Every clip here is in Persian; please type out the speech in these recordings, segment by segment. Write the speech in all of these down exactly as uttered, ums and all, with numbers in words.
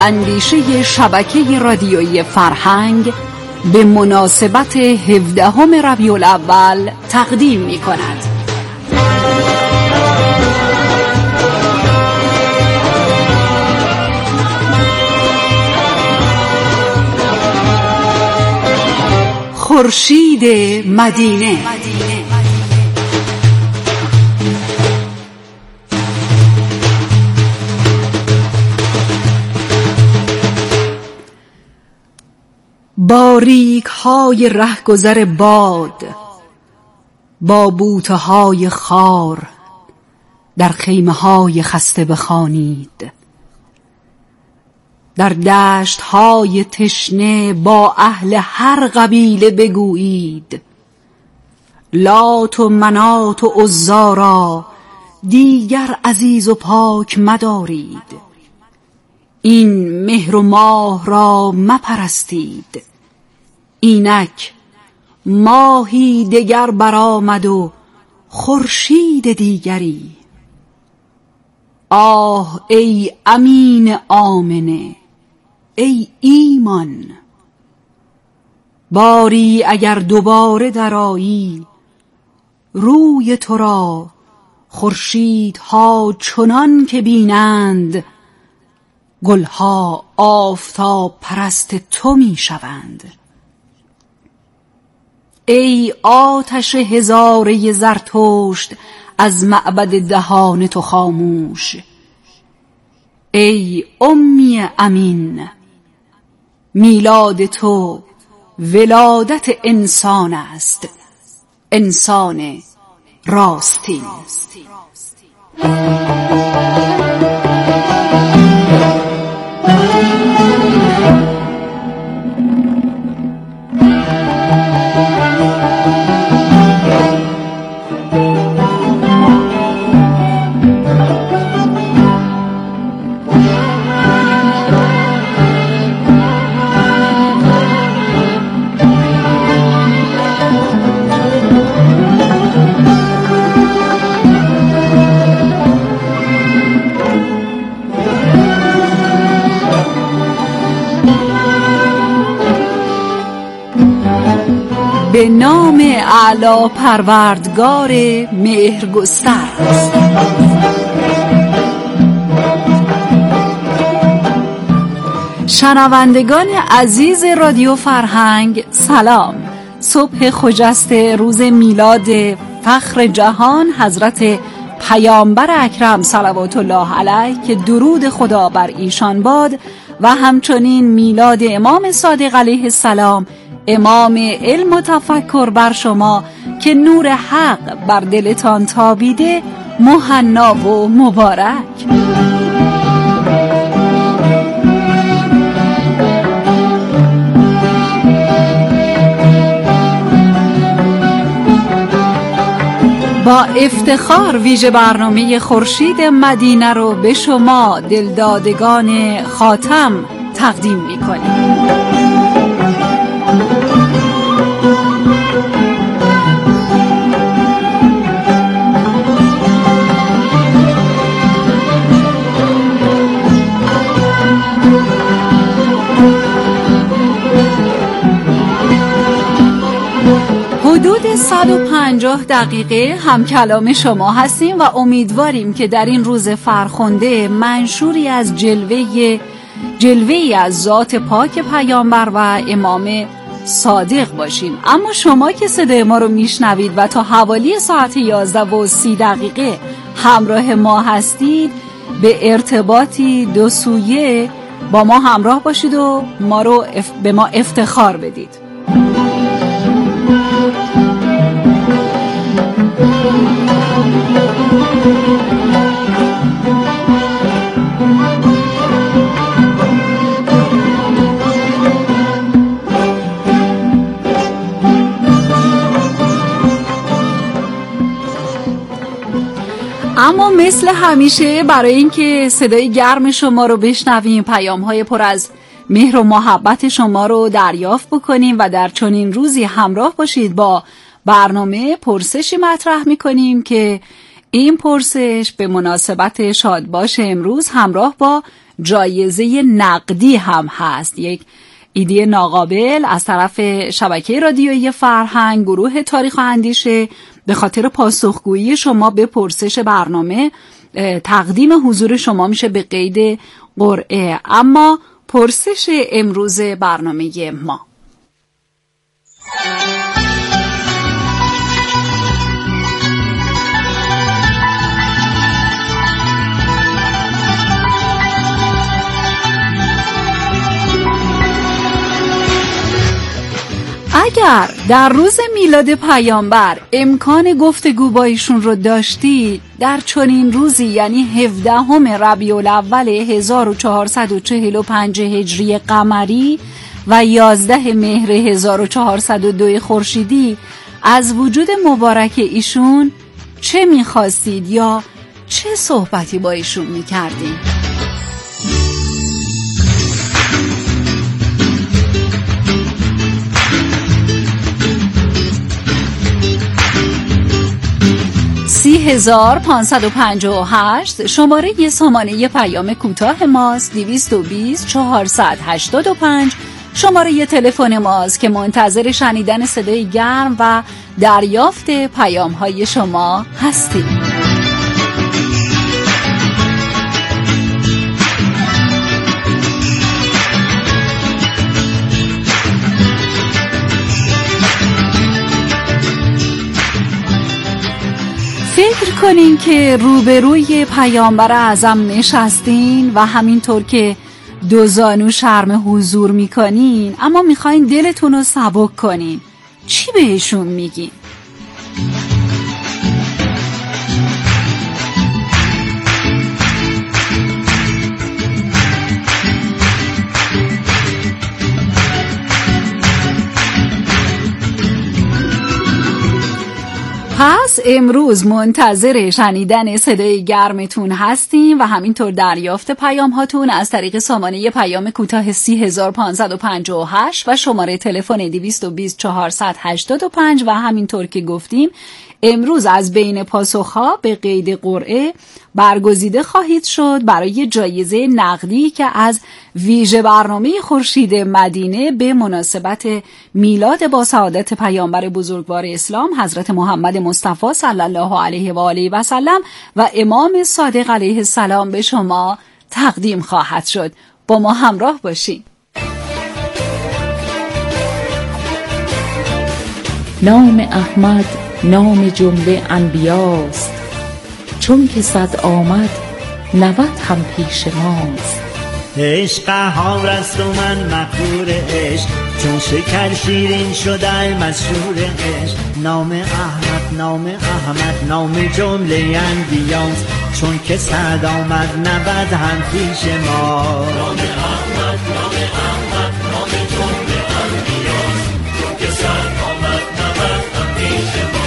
اندیشه شبکه رادیویی فرهنگ به مناسبت هفدهم ربیع الاول تقدیم می کند. خورشید مدینه. باریک های رهگذر باد با بوته های خار در خیمه های خسته بخوانید، در دشت های تشنه با اهل هر قبیله بگویید، لات و منات و عزی را دیگر عزیز و پاک مدارید، این مهر و ماه را مپرستید، اینک ماهی دگر برآمد و خورشید دیگری. آه ای امین آمنه، ای ایمان، باری اگر دوباره درآیی روی تو را خورشیدها چنان که بینند، گلها آفتاب پرست تو می شوند. ای آتش هزاره زرتشت از معبد دهان تو خاموش، ای امی امین، میلاد تو ولادت انسان است، انسان راستین. به نام اعلی پروردگار مهرگستر. شنوندگان عزیز رادیو فرهنگ سلام. صبح خجسته روز میلاد فخر جهان حضرت پیامبر اکرم صلوات الله علیه که درود خدا بر ایشان باد، و همچنین میلاد امام صادق علیه السلام، امام علم و تفکر بر شما که نور حق بر دلتان تابیده، مهنا و مبارک. با افتخار ویژه برنامه خورشید مدینه رو به شما دلدادگان خاتم تقدیم می‌کنیم. حدود صد و پنجاه دقیقه هم کلام شما هستیم و امیدواریم که در این روز فرخنده منشوری از جلوه جلوه‌ای از ذات پاک پیامبر و امام صادق باشیم. اما شما که صدای ما رو میشنوید و تا حوالی ساعت یازده و سی دقیقه همراه ما هستید، به ارتباطی دو سویه با ما همراه باشید و ما رو اف... به ما افتخار بدید. اما مثل همیشه برای اینکه صدای گرم شما رو بشنویم، پیام‌های پر از مهر و محبت شما رو دریافت بکنیم و در چنین روزی همراه باشید با برنامه پرسشی مطرح می‌کنیم که این پرسش به مناسبت شادباش امروز همراه با جایزه نقدی هم هست. یک ایده ناقابل از طرف شبکه رادیویی فرهنگ، گروه تاریخ و اندیشه، به خاطر پاسخگویی شما به پرسش برنامه تقدیم حضور شما میشه به قید قرعه. اما پرسش امروز برنامه ما: اگر در روز میلاد پیامبر امکان گفتگو با ایشون رو داشتید، در چنین روزی یعنی هفدهم ربیع الاول هزار و چهارصد و چهل و پنج هجری قمری و یازده مهر هزار و چهارصد و دو خورشیدی، از وجود مبارک ایشون چه میخواستید یا چه صحبتی با ایشون میکردید؟ سی هزار پانصد و پنجاه و هشت شماره ی سامانه پیام کوتاه ماست. دویست و بیست چهارصد هشتاد و پنج شماره ی تلفن ماست که منتظر شنیدن صدای گرم و دریافت پیام های شما هستیم. فکر کنین که روبروی پیامبر اعظم نشستین و همینطور که دو زانو شرم حضور میکنین، اما میخواین دلتون رو سبک کنین، چی بهشون میگین؟ پس امروز منتظر شنیدن صدای گرمتون هستیم و همینطور دریافت پیام هاتون از طریق سامانه پیام کوتاه سی هزار پانصد و پنجاه و هشت و شماره تلفن دویست و بیست چهارصد هشتاد و پنج. و همینطور که گفتیم امروز از بین پاسخها به قید قرعه برگزیده خواهید شد برای جایزه نقدی که از ویژه برنامه خورشید مدینه به مناسبت میلاد با سعادت پیامبر بزرگوار اسلام حضرت محمد مصطفی صلی الله علیه و آله و سلم و امام صادق علیه السلام به شما تقدیم خواهد شد. با ما همراه باشید. نام احمد نام جمله انبیاست، چون که صد آمد نود هم پیش ماست. عشق قهار است و من مقهور عشق، چون شکر شیرین شده مشهور عشق. نام احمد نام احمد نام جمله انبیاست، چون که صد آمد نود هم پیش ما. نام احمد نام احمد نام جمله انبیاست، چون که صد آمد نود هم پیش ما.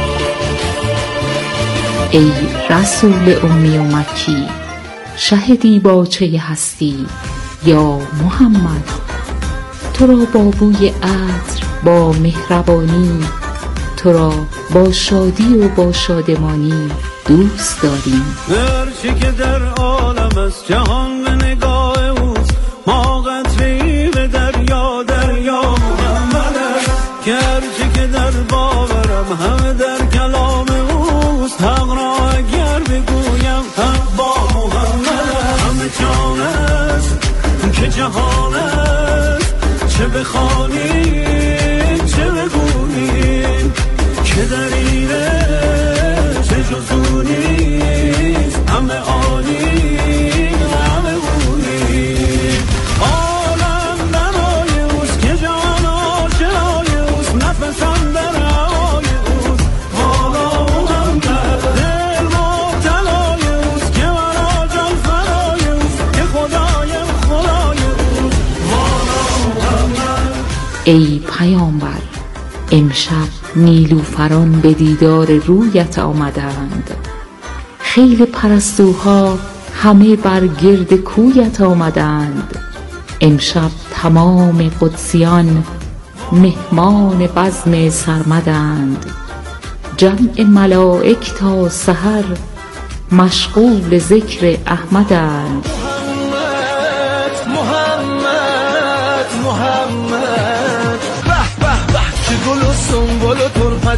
ای رسول امی و مکی، شهدی با چه هستی یا محمد. تو را با بوی عطر با مهربانی، تو را با شادی و با شادمانی دوست داریم. هرچی که در عالم است جهان به نگاه اوست، ما قطره‌ای به دریا دریا محمد است. که هرچی که در باورم همه در کلام اوست، حق را اگر بگویم حق با محمد است. همه جان است که جهان است، چه بخوانی چه بگویی که در اینه چه جزو نیست. همه عالی همه بودی، عالم برای اوست که جان آشنای اوست، نفسم در هوای اوست. حالا محمد دل مبتلای اوست، که مرا جان فرای اوست، که خدایم خدای اوست. حالا محمد. ای پیامبر، امشب نیلوفران به دیدار رویت آمدند، خیل پرستوها همه بر گرد کویت آمدند. امشب تمام قدسیان مهمان بزم سرمدند، جمع ملائک تا سحر مشغول ذکر احمدند.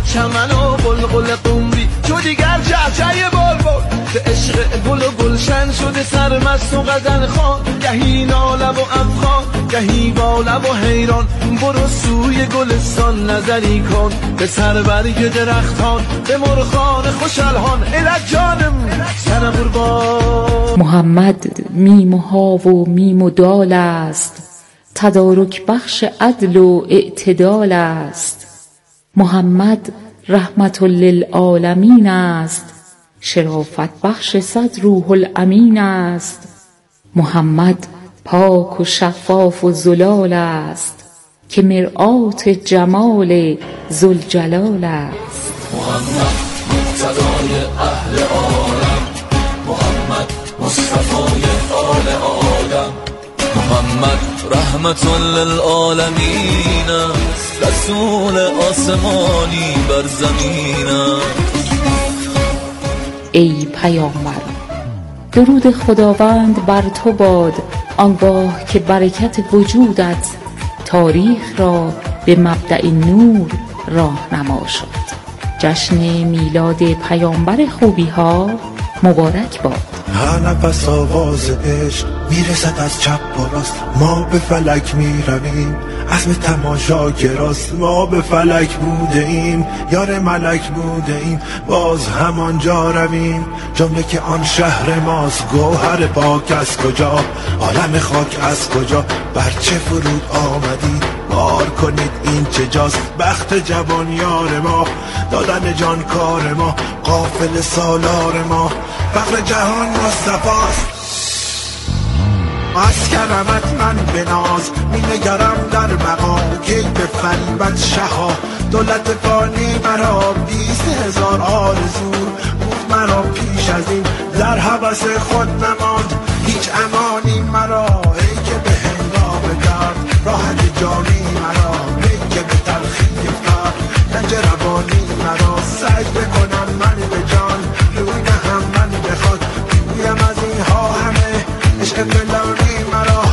چمن و قلقل قمری چو دیگر چهچه بلبل به عشق گل و گلشن شده سرمست و غزل خوان گهی ناله و افغان گهی با لب و حیران برو سوی گلستان نظری کن به سر برگ درختان به مرغان خوش الحان الک جانم سر قربان. محمد میم و ها و میم و دال است، تدارک بخش عدل و اعتدال است. محمد رحمت للعالمین است، شرافت بخش صد روح الامین است. محمد پاک و شفاف و زلال است، که مرآت جمال ذوالجلال است. محمد مقتدای اهل عالم، محمد مصطفای آل آدم، محمد رحمت للعالمین است، رسول آسمانی بر زمین است. ای پیامبر، درود خداوند بر تو باد، آنگاه که برکت وجودت تاریخ را به مبدأ نور راهنما شد. جشن میلاد پیامبر خوبی ها مبارک باد. هر نفس آواز عشق میرسد از چپ و راست، ما به فلک میرویم عزم تماشا گراست. ما به فلک بوده ایم یار ملک بوده ایم باز همانجا رویم، جمله که آن شهر ماست. گوهر پاک از کجا، عالم خاک از کجا، بر چه فرود آمدید بار کنید این چه جاست. بخت جوان یار ما، دادن جان کار ما، قافل سالار ما، فقر جهان مصطفاست. از کرمت من به ناز می نگرم در مقام، که به فریبت شها دولت فانی مرا. بیست هزار آرزو بود مرا پیش از این، در هوس خود نماند هیچ امانی مرا. ای که به هنگام درد راحت جانی مرا، ای که به تلخی فرد رنج روانی مرا. سجده کنم من به جان روی نهم من بخواد، گویم از اینها همه عشق فلانی مرا.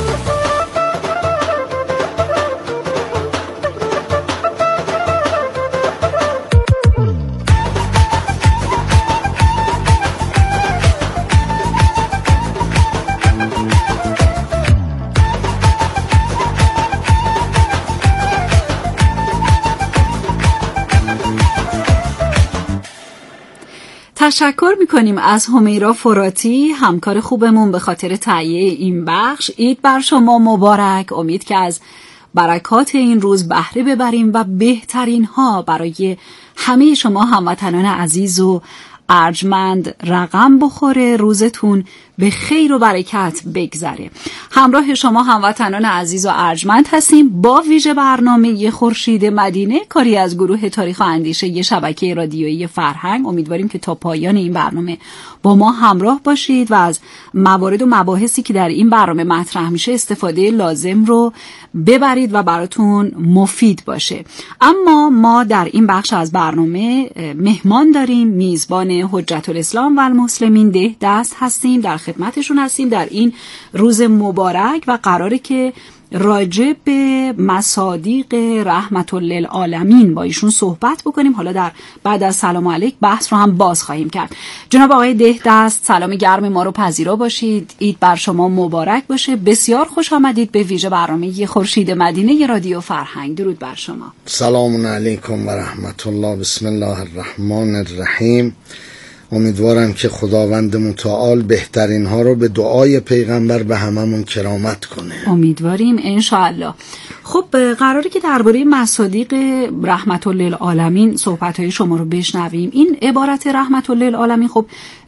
تشکر میکنیم از همیرا فراتی، همکار خوبمون، به خاطر تهیه این بخش. عید بر شما مبارک. امید که از برکات این روز بهره ببریم و بهترین ها برای همه شما هموطنان عزیز و ارجمند رقم بخوره، روزتون به خیر و برکت بگذره. همراه شما هموطنان عزیز و ارجمند هستیم با ویژه برنامه خورشید مدینه، کاری از گروه تاریخ و اندیشه یه شبکه رادیویی فرهنگ. امیدواریم که تا پایان این برنامه با ما همراه باشید و از موارد و مباحثی که در این برنامه مطرح میشه استفاده لازم رو ببرید و براتون مفید باشه. اما ما در این بخش از برنامه مهمان داریم، میزبان حجت الاسلام و المسلمین ده دست هستیم، در خدمتشون هستیم در این روز مبارک و قراره که راجع به مصادیق رحمت للعالمین با ایشون صحبت بکنیم. حالا در بعد از سلام علیک بحث رو هم باز خواهیم کرد. جناب آقای ده دست، سلام گرم ما رو پذیرا باشید. عید بر شما مبارک باشه. بسیار خوش آمدید به ویژه برنامه خورشید مدینه رادیو فرهنگ. درود بر شما. سلام علیکم و رحمت الله. بسم الله الرحمن الرحیم. امیدوارم که خداوند متعال بهترین ها رو به دعای پیغمبر به هممون کرامت کنه. امیدواریم انشاءالله. خب قراره که درباره مصادیق رحمت للعالمین صحبت‌های شما رو بشنویم. این عبارت رحمت للعالمین خب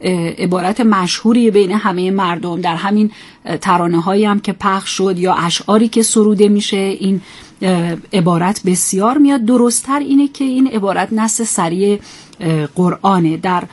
عبارت مشهوری بین همه مردم، در همین ترانه‌هایی هم که پخش شد یا اشعاری که سروده میشه این عبارت بسیار میاد. درست‌تر اینه که این عبارت نص صریح قرآنه. در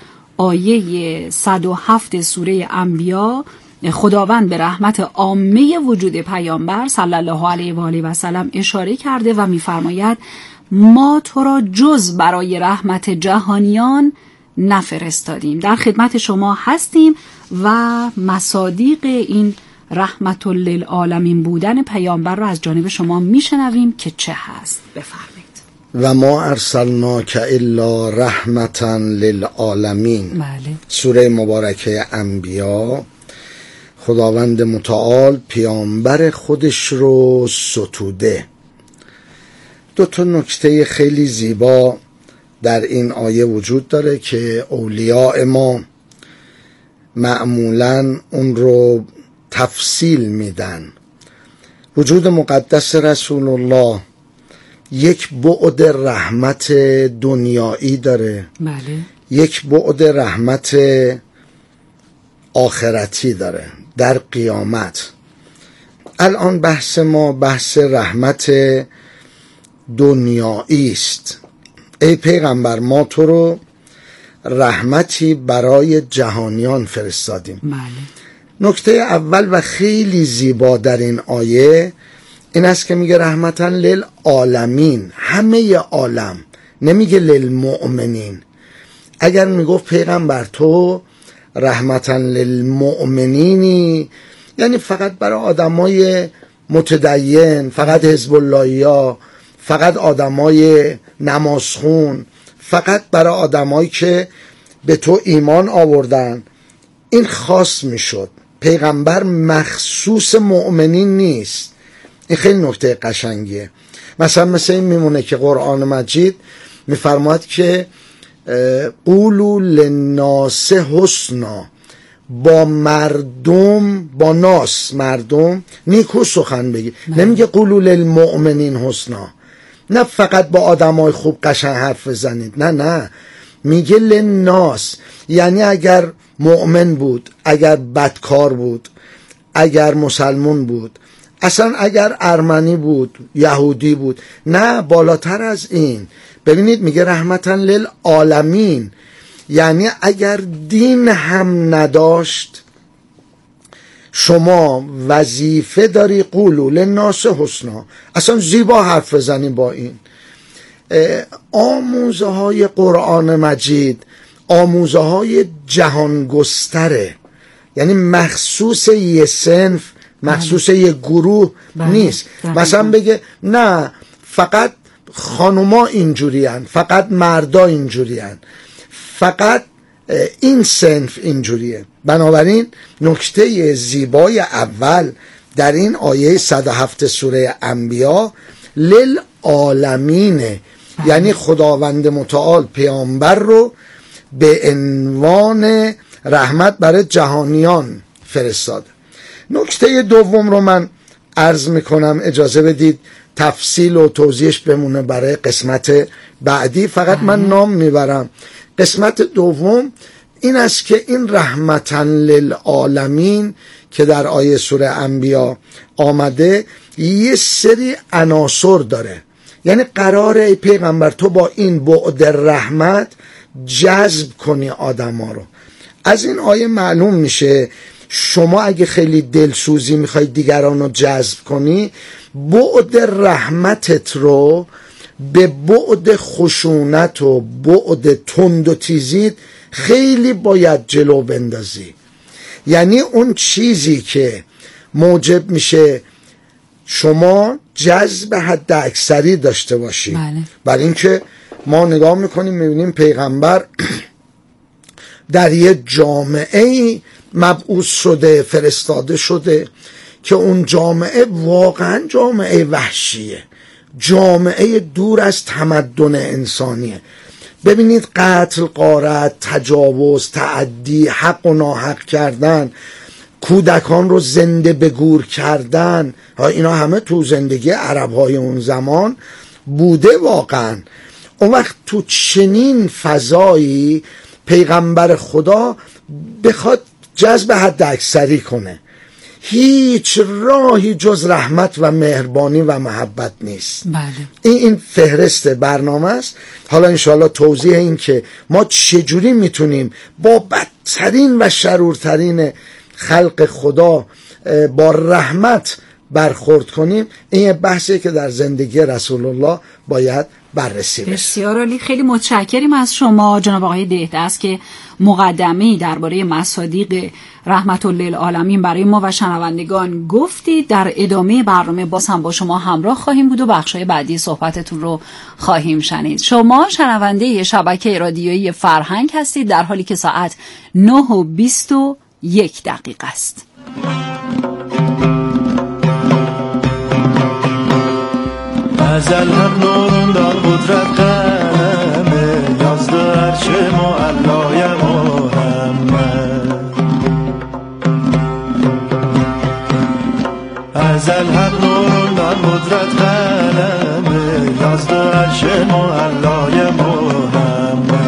آیه صد و هفت سوره انبیا خداوند به رحمت عامه وجود پیامبر صلی الله علیه و آله و سلم اشاره کرده و می‌فرماید ما تو را جز برای رحمت جهانیان نفرستادیم. در خدمت شما هستیم و مصادیق این رحمت للعالمین بودن پیامبر را از جانب شما میشنویم که چه هست. بفرمایید. و ما ارسلناک الا رحمتا للعالمین. بله. سوره مبارکه انبیا. خداوند متعال پیامبر خودش رو ستوده. دو تا نکته خیلی زیبا در این آیه وجود داره که اولیاء ما معمولاً اون رو تفصیل میدن. وجود مقدس رسول الله یک بعد رحمت دنیایی داره، بله. یک بعد رحمت آخرتی داره در قیامت. الان بحث ما بحث رحمت دنیایی است. ای پیغمبر، ما تو رو رحمتی برای جهانیان فرستادیم. بله. نکته اول و خیلی زیبا در این آیه این است که میگه رحمتا للعالمین، همه عالم، نمیگه للمؤمنین. اگر میگفت پیغمبر تو رحمتا للمؤمنینی، یعنی فقط برای آدمای متدین، فقط حزب اللهیا، فقط آدمای نمازخون، فقط برای آدمایی که به تو ایمان آوردن، این خاص میشد. پیغمبر مخصوص مؤمنین نیست. این خیلی نکته قشنگیه. مثلا مثل این میمونه که قرآن مجید میفرماید که قولوا للناس حسنا، با مردم، با ناس، مردم نیکو سخن بگی. نمیگه قولوا للمؤمنین حسنا، نه فقط با آدمای خوب قشنگ حرف بزنید، نه نه، میگه للناس، یعنی اگر مؤمن بود، اگر بدکار بود، اگر مسلمون بود، اصلا اگر ارمنی بود، یهودی بود، نه بالاتر از این. ببینید میگه رحمتا للعالمین، یعنی اگر دین هم نداشت شما وظیفه داری قولوا للناس حسنا، اصلا زیبا حرف بزنی. با این آموزه های قرآن مجید آموزه های جهان گستره، یعنی مخصوص یه صنف، مخصوص یه گروه بله. نیست. بله. مثلا بگه نه فقط خانوما اینجورین، فقط مردا اینجورین، فقط این صنف اینجوریه. بنابراین نکته زیبای اول در این آیه صد و هفت سوره انبیا للعالمینه، یعنی خداوند متعال پیامبر رو به عنوان رحمت برای جهانیان فرستاده. نکته دوم رو من عرض میکنم، اجازه بدید تفصیل و توضیحش بمونه برای قسمت بعدی، فقط من نام میبرم. قسمت دوم این است که این رحمتا للعالمین که در آیه سوره انبیا آمده یه سری عناصر داره، یعنی قراره ای پیغمبر تو با این بعد رحمت جذب کنی آدما رو. از این آیه معلوم میشه شما اگه خیلی دلسوزی میخوای دیگران رو جذب کنی، بعد رحمتت رو به بعد خشونت و بعد تند و تیزیت خیلی باید جلو بندازی. یعنی اون چیزی که موجب میشه شما جذب حد اکثری داشته باشی. بله. برای اینکه ما نگاه میکنیم میبینیم پیغمبر در یه جامعه مبعوث شده، فرستاده شده که اون جامعه واقعا جامعه وحشیه، جامعه دور از تمدن انسانیه. ببینید قتل، غارت، تجاوز، تعدی، حق و ناحق کردن، کودکان رو زنده به گور کردن، اینا همه تو زندگی عرب‌های اون زمان بوده واقعا. اون وقت تو چنین فضایی پیغمبر خدا بخواد جذب حد اکثری کنه، هیچ راهی جز رحمت و مهربانی و محبت نیست. بله. این این فهرست برنامه است. حالا انشاءالله توضیح این که ما چجوری میتونیم با بدترین و شرورترین خلق خدا با رحمت برخورد کنیم، این یه بحثی که در زندگی رسول الله باید بررسی بشه. بسیار عالی، خیلی متشکریم از شما جناب آقای دهدست که مقدمه‌ای درباره مصادیق رحمت للعالمین برای ما و شنوندگان گفتید. در ادامه برنامه باز هم با شما همراه خواهیم بود و بخشای بعدی صحبتتون رو خواهیم شنید. شما شنونده شبکه رادیویی فرهنگ هستید در حالی که ساعت نه و بیست و یک دقیقه است. ازل هم نورون دار قدرت قلمه یازده عرش معلای محمد. ازل هم نورون دار قدرت قلمه یازده عرش معلای محمد.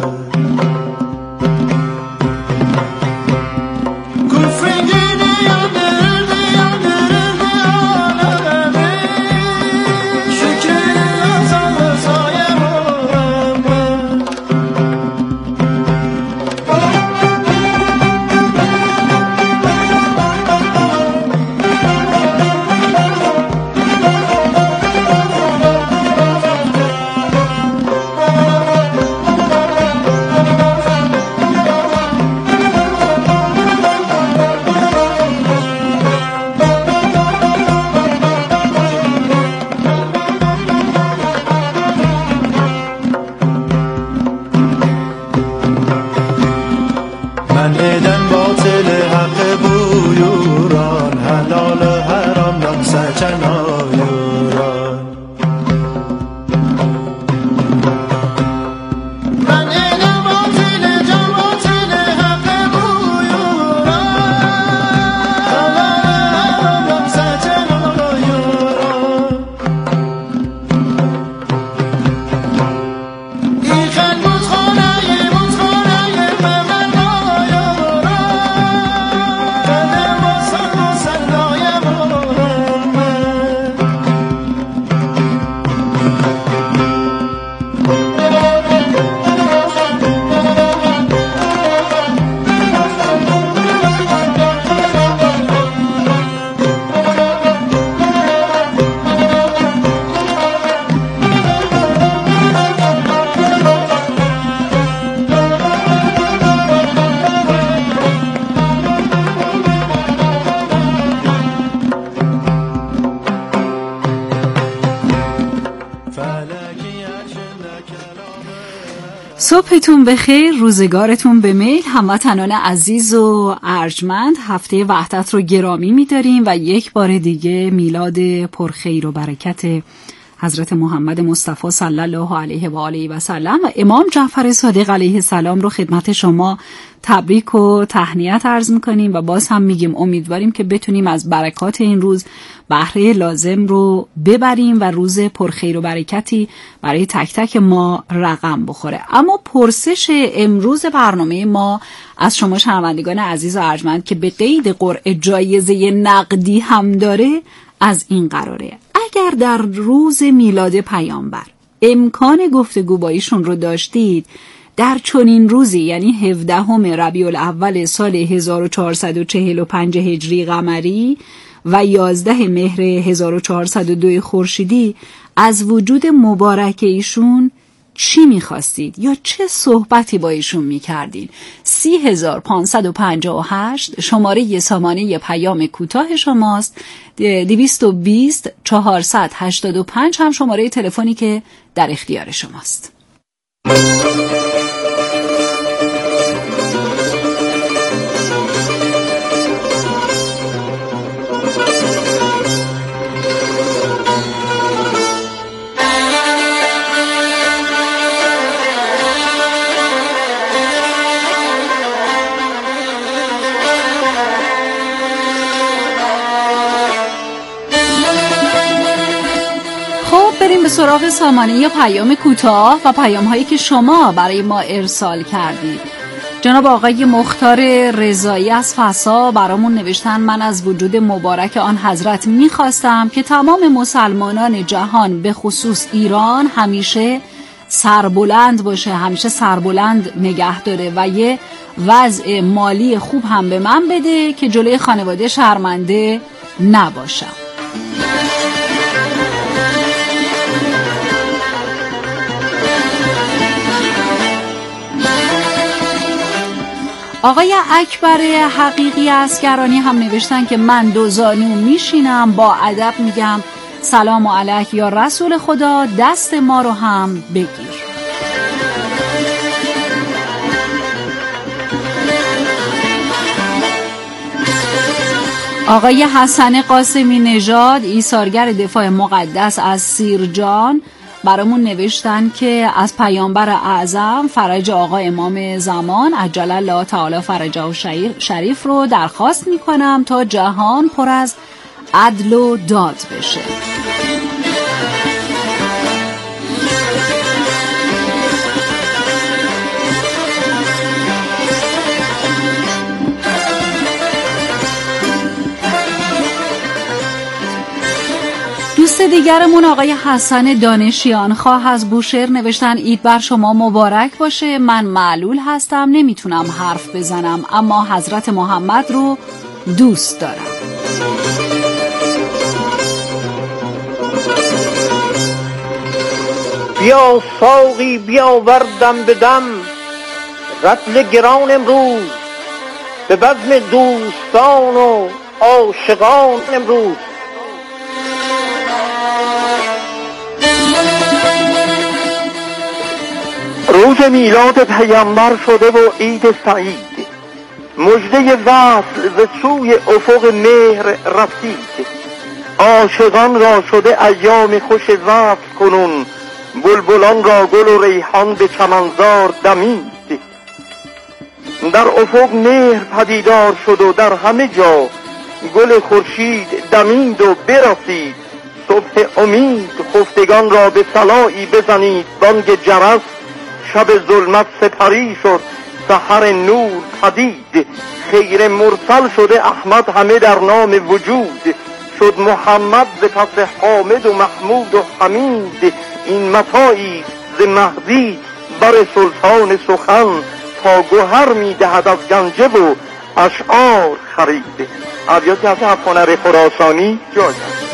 صبحتون بخیر، روزگارتون به میل. هموطنان عزیز و ارجمند، هفته وحدت رو گرامی می‌داریم و یک بار دیگه میلاد پرخیر و برکت حضرت محمد مصطفی صلی الله علیه و آله و سلم و امام جعفر صادق علیه السلام رو خدمت شما تبریک و تهنیت عرض میکنیم و باز هم میگیم امیدواریم که بتونیم از برکات این روز بهره لازم رو ببریم و روز پرخیر و برکتی برای تک تک ما رقم بخوره. اما پرسش امروز برنامه ما از شما شنوندگان عزیز و ارجمند که به قید قرعه جایزه نقدی هم داره از این قراره: اگر در روز میلاد پیامبر امکان گفتگو با ایشون رو داشتید، در چنین روزی یعنی هفدهم ربیع الاول سال هزار و چهارصد و چهل و پنج هجری قمری و یازده مهر هزار و چهارصد و دو خورشیدی، از وجود مبارک ایشون چی میخواستید یا چه صحبتی با ایشون میکردید؟ سی هزار پانصد و پنجاه و هشت شماره سامانه پیام کوتاه شماست. دویست و بیست چهارصد هشتاد و پنج هم شماره تلفنی که در اختیار شماست. بریم به سراغ سامانه پیام کوتاه و پیام هایی که شما برای ما ارسال کردید. جناب آقای مختار رضایی از فسا برامون نوشتن: من از وجود مبارک آن حضرت میخواستم که تمام مسلمانان جهان به خصوص ایران همیشه سربلند باشه، همیشه سربلند نگه داره و یه وضع مالی خوب هم به من بده که جلوی خانواده شرمنده نباشم. آقای اکبر حقیقی اسکرانی هم نوشتن که من دو زانو میشینم با ادب میگم سلام علیک یا رسول خدا، دست ما رو هم بگیر. آقای حسن قاسمی نژاد ایثارگر دفاع مقدس از سیرجان برامون نوشتن که از پیامبر اعظم فرج آقا امام زمان عجل الله تعالی فرجه و شریف رو درخواست میکنم تا جهان پر از عدل و داد بشه. دوست دیگرمون آقای حسن دانشیان خواه از بوشهر نوشتن عید بر شما مبارک باشه. من معلول هستم، نمیتونم حرف بزنم، اما حضرت محمد رو دوست دارم. بیا ساقی بیا وردم بدم، رطل گران امروز به بزم دوستان و عاشقان امروز. روز میلاد پیامبر شده و عید سعید، مژده وصل به سوی افق مهر رسید. عاشقان را شده ایام خوش وصل کنون، بلبلان را گل و ریحان به چمنزار دمید. در افق مهر پدیدار شد و در همه جا گل خورشید دمید و برسید. صبح امید خفتگان را به صلایی بزنید، بانگ جرس شب ظلمت سپری شد، سحر نور پدید. خیر مرسل شده احمد همه در نام وجود، شد محمد ز پس حامد و محمود و حمید. این متاعی ز مهدی بر سلطان سخن، تا گوهر میدهد از گنجه و اشعار خرید. ابیاتی از هنر خراسانی جای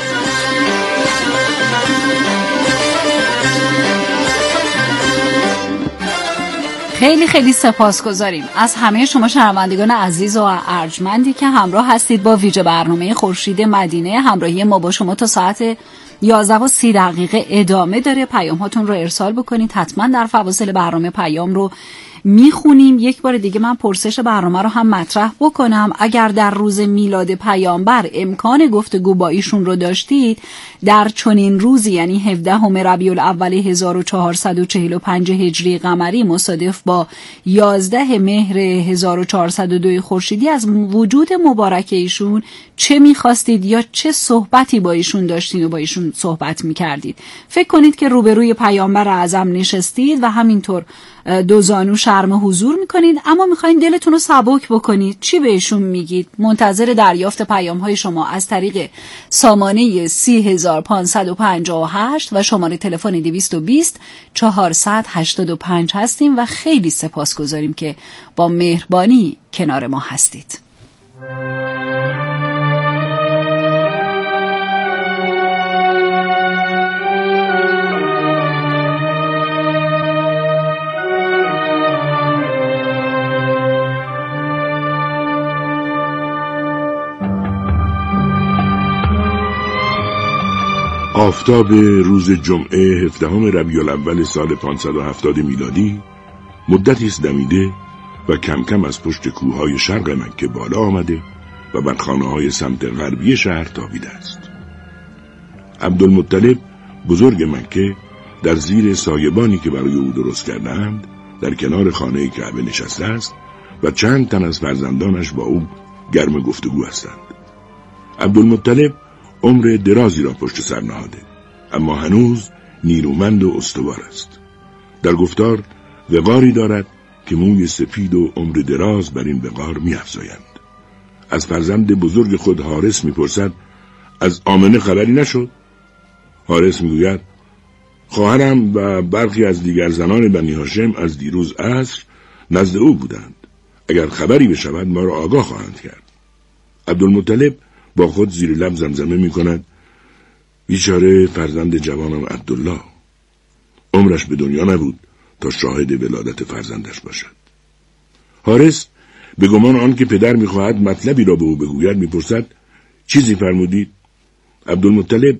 خیلی خیلی سپاسگزاریم از همه شما شنوندگان عزیز و ارجمندی که همراه هستید با ویژه برنامه خورشید مدینه. همراهی ما با شما تا ساعت یازده و سی دقیقه ادامه داره. پیام هاتون رو ارسال بکنید، حتما در فواصل برنامه پیام رو میخونیم. یک بار دیگه من پرسش برنامه رو هم مطرح بکنم. اگر در روز میلاد پیامبر امکان گفتگو با ایشون رو داشتید، در چنین روزی یعنی هفدهم ربیع الاول هزار و چهارصد و چهل و پنج هجری قمری مصادف با یازده مهر هزار و چهارصد و دو خورشیدی، از وجود مبارک ایشون چه میخواستید یا چه صحبتی با ایشون داشتید و با ایشون صحبت میکردید؟ فکر کنید که روبروی پیامبر اعظم نشستید و همینطور دو زانو شرم حضور میکنید، اما میخواین دلتون رو سبک بکنید. چی بهشون میگید؟ منتظر دریافت پیام های شما از طریق سامانه سی هزار پانصد و پنجاه و هشت و شماره تلفن دویست و بیست چهارصد هشتاد و پنج هستیم و خیلی سپاسگزاریم که با مهربانی کنار ما هستید. آفتاب روز جمعه هفدهم ربیع الاول سال پانصد و هفتاد میلادی مدتی است دمیده و کم کم از پشت کوههای شرق مکه بالا آمده و بر خانه‌های سمت غربی شهر تابیده است. عبدالمطلب بزرگ مکه در زیر سایبانی که برای او درست کردند در کنار خانه کعبه نشسته است و چند تن از فرزندانش با او گرم گفتگو هستند. عبدالمطلب عمر درازی را پشت سر نهاده، اما هنوز نیرومند و استوار است. در گفتار وقاری دارد که موی سپید و عمر دراز بر این وقار می افزایند. از فرزند بزرگ خود حارس می پرسد از آمنه خبری نشد؟ حارس می گوید خواهرم و برخی از دیگر زنان بنی هاشم از دیروز عصر نزد او بودند. اگر خبری بشود ما را آگاه خواهند کرد. عبدالمطلب با خود زیر لب زمزمه می کند بیچاره فرزند جوانم عبدالله عمرش به دنیا نبود تا شاهد ولادت فرزندش باشد. حارس به گمان آن که پدر میخواهد مطلبی را به او بگوید میپرسد چیزی فرمودید؟ عبدالمطلب